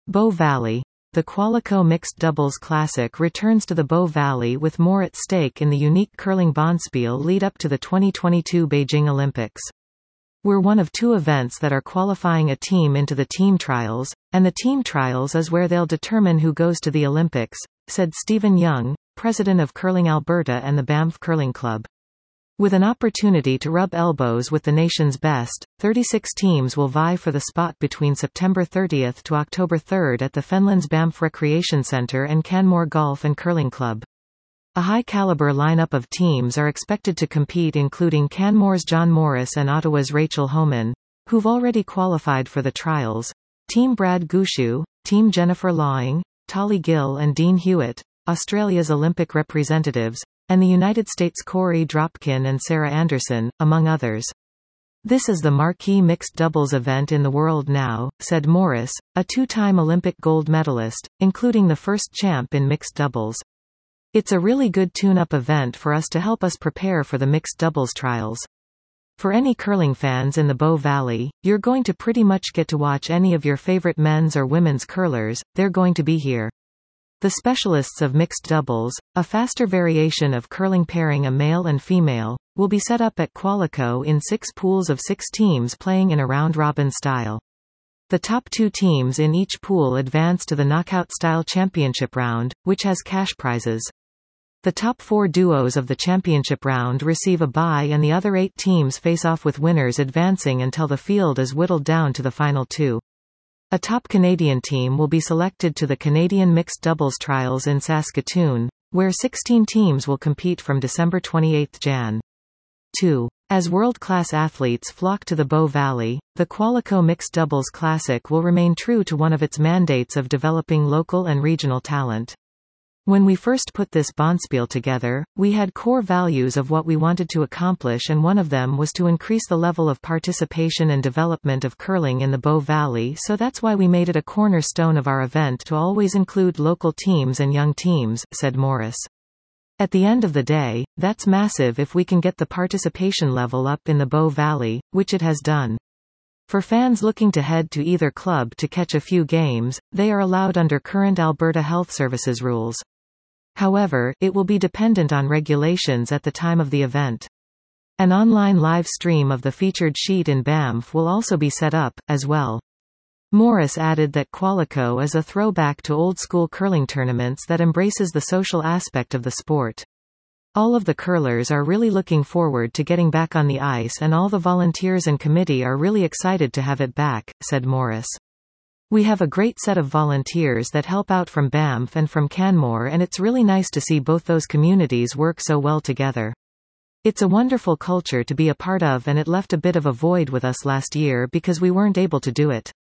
Bow Valley. The Qualico Mixed Doubles Classic returns to the Bow Valley with more at stake in the unique curling bonspiel lead up to the 2022 Beijing Olympics. We're one of two events that are qualifying a team into the team trials, and the team trials is where they'll determine who goes to the Olympics, said Stephen Young, president of Curling Alberta and the Banff Curling Club. With an opportunity to rub elbows with the nation's best, 36 teams will vie for the spot between September 30 to October 3 at the Fenlands Banff Recreation Centre and Canmore Golf and Curling Club. A high-caliber lineup of teams are expected to compete, including Canmore's John Morris and Ottawa's Rachel Homan, who've already qualified for the trials, Team Brad Gushue, Team Jennifer Lawing, Tolly Gill and Dean Hewitt, Australia's Olympic representatives, and the United States' Corey Dropkin and Sarah Anderson, among others. This is the marquee mixed doubles event in the world now, said Morris, a two-time Olympic gold medalist, including the first champ in mixed doubles. It's a really good tune-up event for us to help us prepare for the mixed doubles trials. For any curling fans in the Bow Valley, you're going to pretty much get to watch any of your favorite men's or women's curlers, they're going to be here. The specialists of mixed doubles, a faster variation of curling pairing a male and female, will be set up at Qualico in 6 pools of 6 teams playing in a round-robin style. The top 2 teams in each pool advance to the knockout-style championship round, which has cash prizes. The top 4 duos of the championship round receive a bye and the other 8 teams face off with winners advancing until the field is whittled down to the final 2. A top Canadian team will be selected to the Canadian Mixed Doubles Trials in Saskatoon, where 16 teams will compete from December 28 Jan. 2. As world-class athletes flock to the Bow Valley, the Qualico Mixed Doubles Classic will remain true to one of its mandates of developing local and regional talent. When we first put this bonspiel together, we had core values of what we wanted to accomplish, and one of them was to increase the level of participation and development of curling in the Bow Valley, so that's why we made it a cornerstone of our event to always include local teams and young teams, said Morris. At the end of the day, that's massive if we can get the participation level up in the Bow Valley, which it has done. For fans looking to head to either club to catch a few games, they are allowed under current Alberta Health Services rules. However, it will be dependent on regulations at the time of the event. An online live stream of the featured sheet in Banff will also be set up, as well. Morris added that Qualico is a throwback to old-school curling tournaments that embraces the social aspect of the sport. All of the curlers are really looking forward to getting back on the ice, and all the volunteers and committee are really excited to have it back, said Morris. We have a great set of volunteers that help out from Banff and from Canmore, and it's really nice to see both those communities work so well together. It's a wonderful culture to be a part of, and it left a bit of a void with us last year because we weren't able to do it.